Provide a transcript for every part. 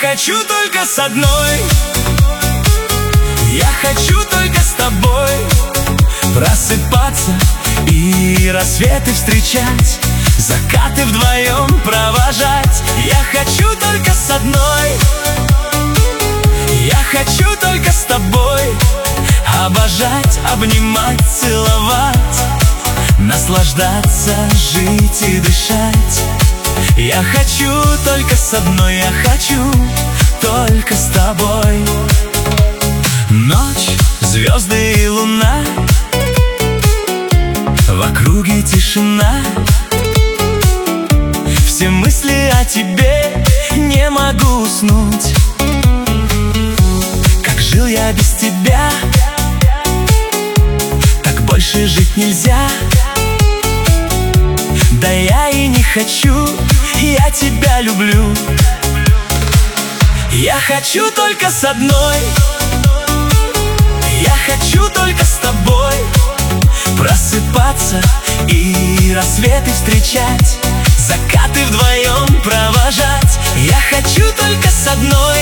хочу только с одной. Я хочу только с тобой просыпаться и рассветы встречать, закаты вдвоем провожать. Я хочу только с одной. Я хочу только с тобой обожать, обнимать, целовать, наслаждаться, жить и дышать. Я хочу только с одной, я хочу только с тобой. Ночь, звезды и луна, в округе тишина. Все мысли о тебе, не могу уснуть. Как жил я без тебя, так больше жить нельзя. Да я и не хочу, я тебя люблю. Я хочу только с одной. Я хочу только с тобой просыпаться и рассветы встречать, закаты вдвоем провожать. Я хочу только с одной.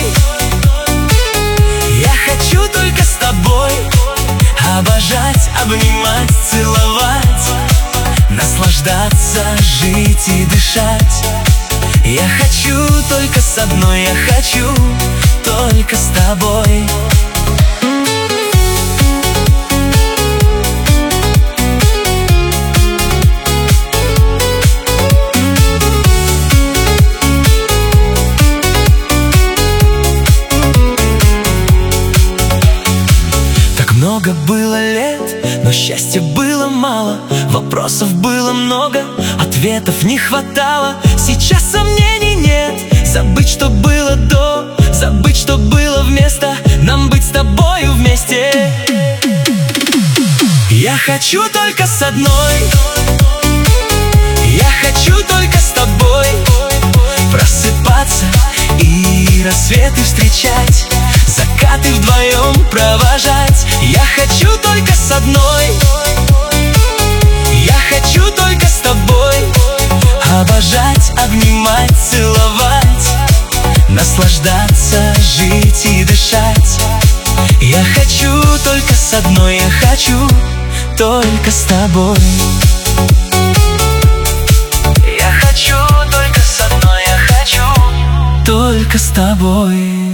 Я хочу только с тобой обожать, обнимать, целовать, наслаждаться, жить и дышать. Я хочу только с одной, я хочу только с тобой. Много было лет, но счастья было мало, вопросов было много, ответов не хватало. Сейчас сомнений нет, забыть, что было до, забыть, что было вместо, нам быть с тобою вместе. Я хочу только с одной. Я хочу только с тобой просыпаться и рассветы встречать, закаты вдвоем провожать. Я хочу только с одной. Я хочу только с тобой обожать, обнимать, целовать, наслаждаться, жить и дышать. Я хочу только с одной, я хочу только с тобой. Я хочу только с одной, я хочу только с тобой.